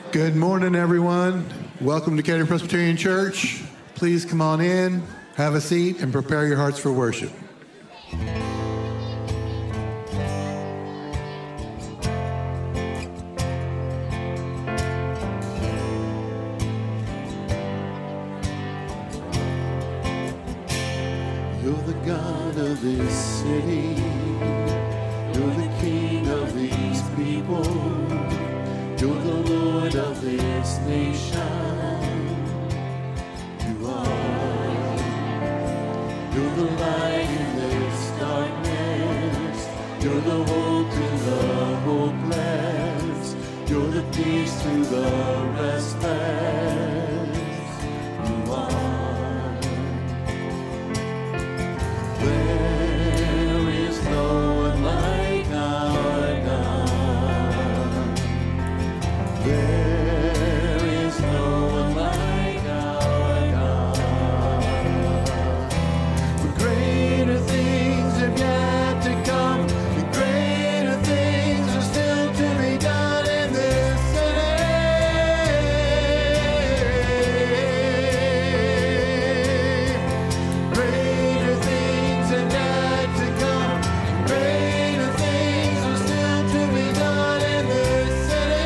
Good morning, everyone. Welcome to Decatur Presbyterian Church. Please come on in, have a seat, and prepare your hearts for worship. You're the God of this city. You're the King of these people. You're the Lord of this nation. You are. You're the light in this darkness. You're the hope to the hopeless. You're the peace to the restless. You are. There is no one like our God. There is no one like our God. For greater things have yet to come, and greater things are still to be done in this city. Greater things have yet to come, and greater things are still to be done in this city.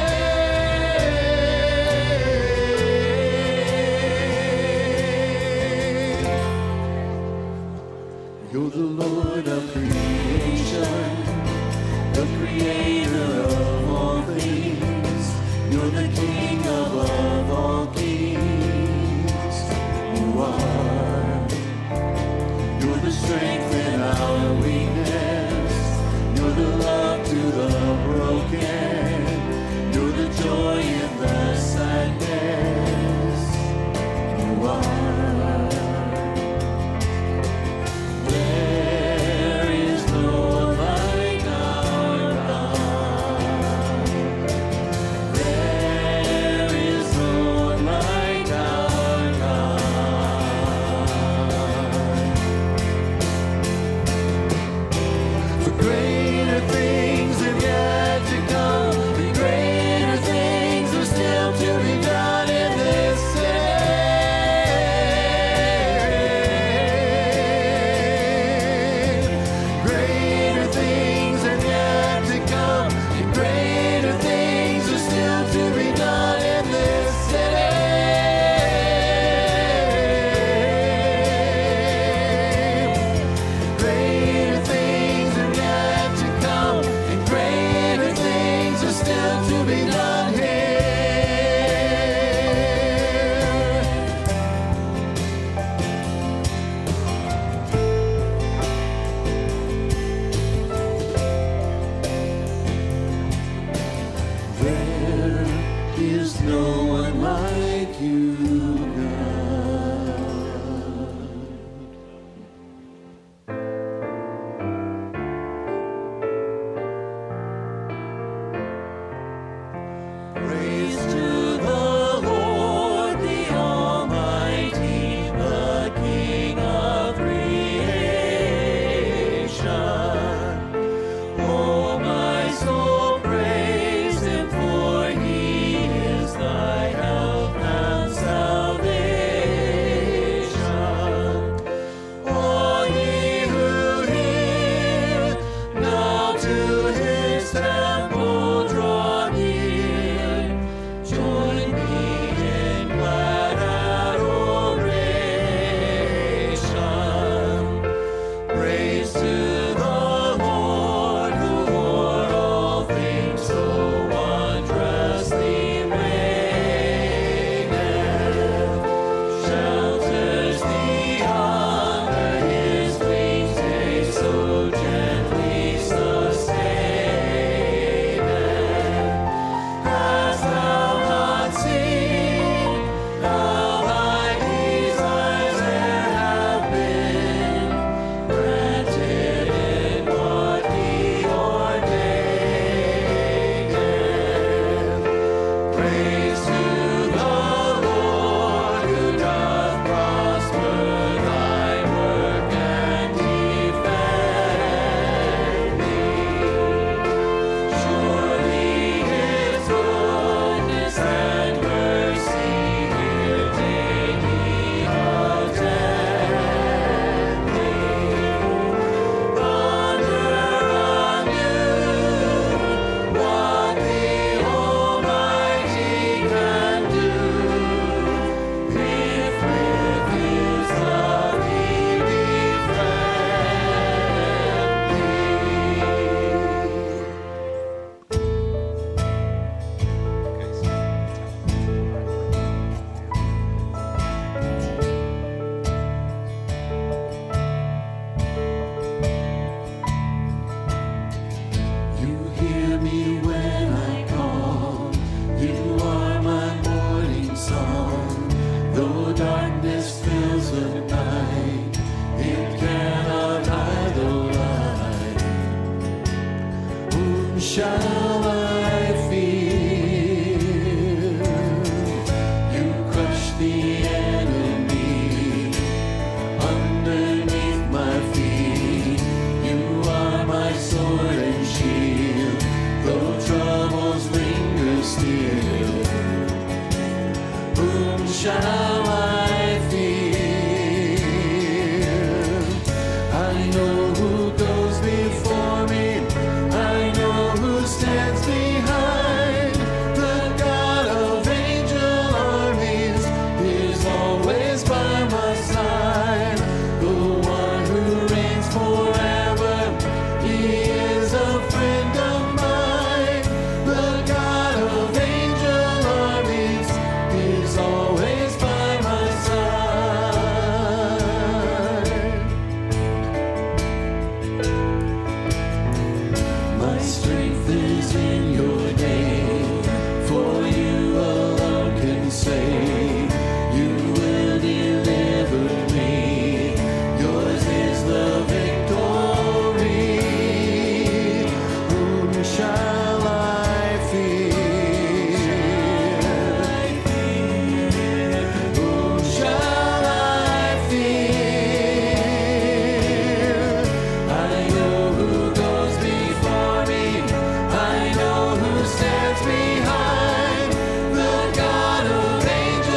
You're the Lord of creation, the creator of all things. You're the King above all kings. You are. You're the strength in our weakness. You're the love to the broken. You're the joy in the sadness. You are. There is no one like our God. There is no one like our God. For greater things have yet to come, and greater things are still to be done in this city. Greater things have yet to come, and greater things are still to be done in this city. Greater things have yet to come, and greater things are still to be done here. There is no one like you, God. Praise to the Lord, the Almighty, the King of creation. Oh, my soul, praise Him, for He is thy help and salvation. All ye who hear, now to His temple draw near. Join me in glad adoration. Praise to the Lord, who o'er all things so wondrously reigneth. Shelters thee under His wings, yea, so gently sustaineth. Hast thou not seen how thy desires there have been granted in what He ordaineth? Praise to the Lord, who doth prosper thy work and defend thee. Surely His goodness and still. Whom shall I fear? I know who goes before me. I know who stands behind. The God of angel armies is always by my side. The one who reigns forever, he is a friend of mine. The God of angel armies is always by my side. My strength is in your name, for you alone can save. You will deliver me. Yours is the victory. Whom shall I fear? Whom shall I fear? I know who goes before me. I know who stands behind. The God of angel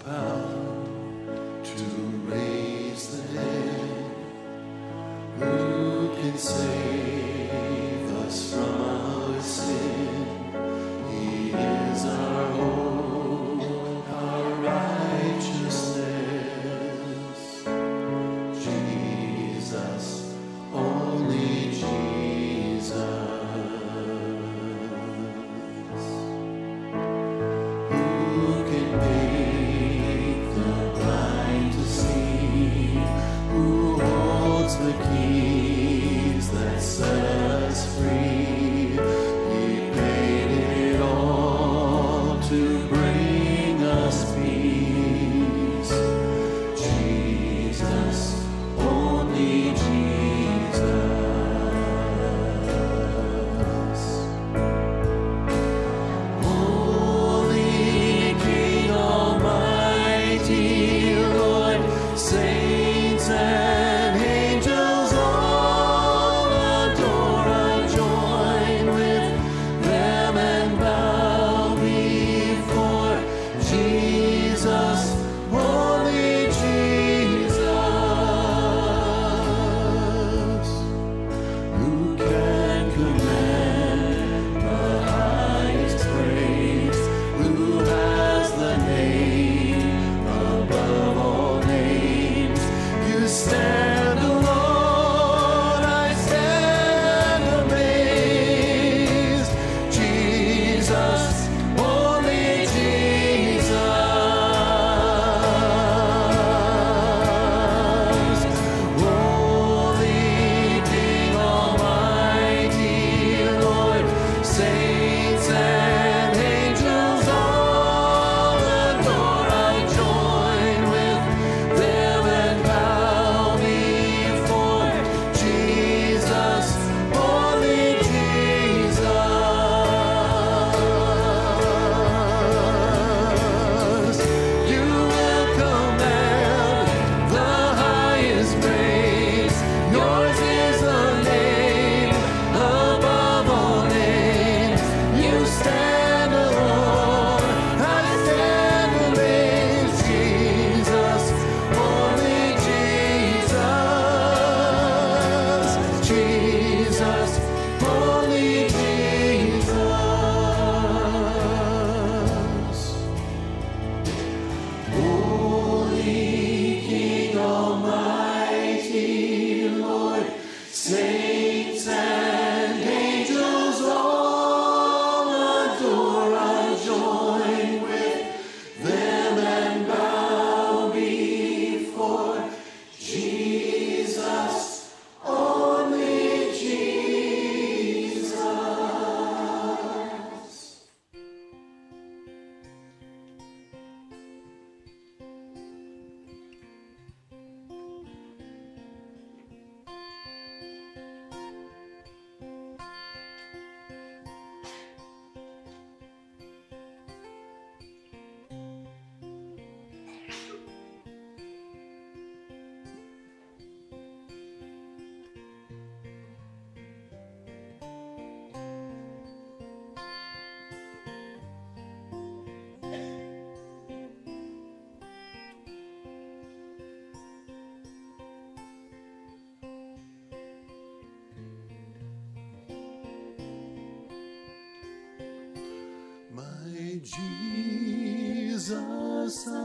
power to raise the dead. Who can save us from our sin? He is our hope, our righteousness. Jesus, only Jesus. Who can make the blind to see? Who holds the keys that set us free? He paid it all to bring us peace. Jesus, only Jesus. Holy King Almighty, Lord, saints and angels all adore. I join with them and bow before Jesus, only Jesus. Who can command the highest praise? Who has the name above all names? You stand alone, I stand amazed. Jesus, only Jesus. Holy King Almighty, Lord, saints and angels all adore. I join with them and bow before Jesus, only Jesus. You will command the highest praise. Yours is the name above all names. You stand alone, I stand amazed. Jesus, only Jesus. Jesus, only Jesus. Holy King Almighty, Lord, saints and angels all adore. I join with them and bow before Jesus, only Jesus. My Jesus, I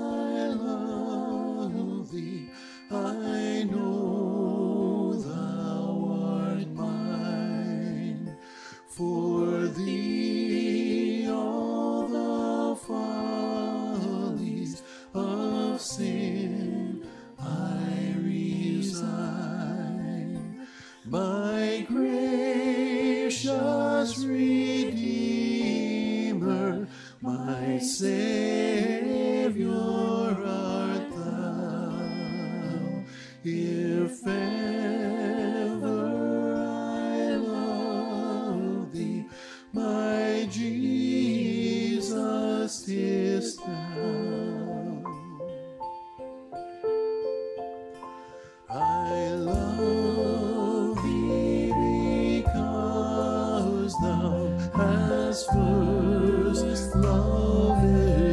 love thee. I know thou art mine. For thee all the follies of sin I resign. My gracious Redeemer, my Savior art thou. If ever I love thee, my Jesus, 'tis thou. I love thee because thou hast first loved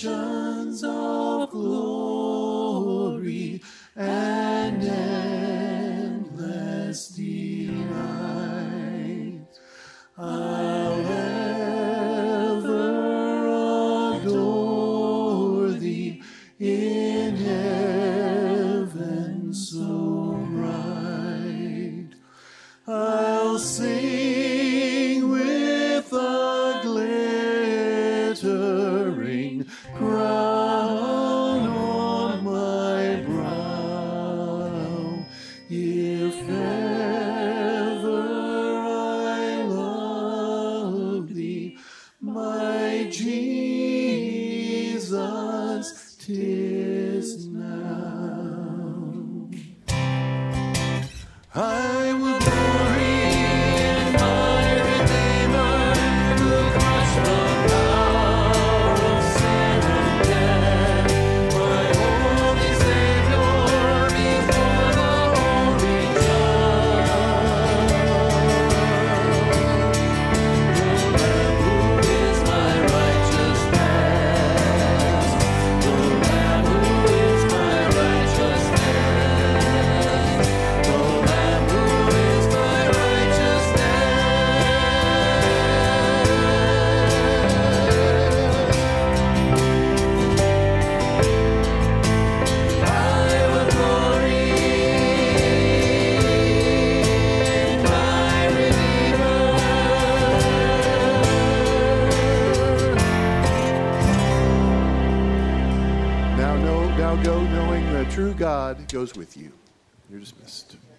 oceans of glory and endless delight. I'll ever adore thee in heaven so bright. I'll sing with a glittering crown on my brow. If ever I love thee, my Jesus, 'tis now. I will glory in my Redeemer, who crushed the power of sin and death. My holy Savior before the holy Judge. The Lamb who is my righteousness. The Lamb who is my righteousness. The Lamb who is my righteousness. I will glory in my Redeemer. Now go knowing the true God goes with you. You're dismissed.